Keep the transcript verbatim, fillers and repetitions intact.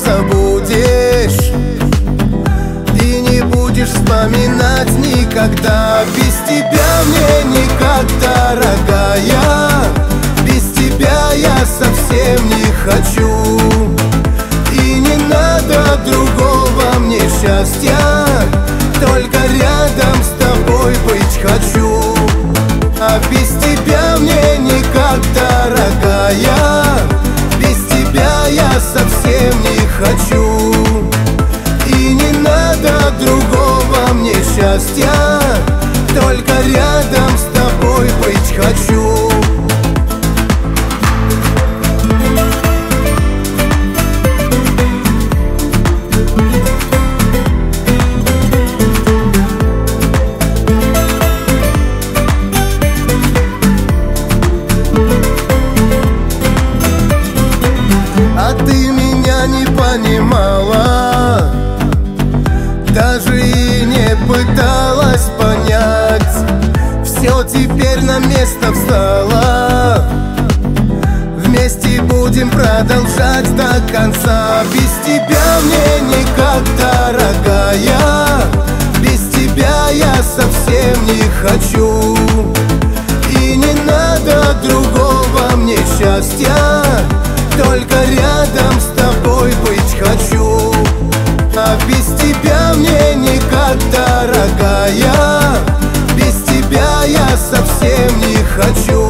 забудешь и не будешь вспоминать никогда. Без тебя мне никак, дорогая, без тебя я совсем не хочу. И не надо другого мне счастья, только рядом с тобой быть хочу. А без тебя мне никак, дорогая, без тебя я совсем не хочу. И не надо другого мне счастья, только рядом с тобой быть хочу. А ты меня не понимала, даже и не пыталась понять. Все теперь на место встало, вместе будем продолжать до конца. Без тебя мне никак, дорогая, без тебя я совсем не хочу. И не надо другого мне счастья, только рядом с тобой быть хочу. А без тебя мне никак, дорогая, без тебя я совсем не хочу.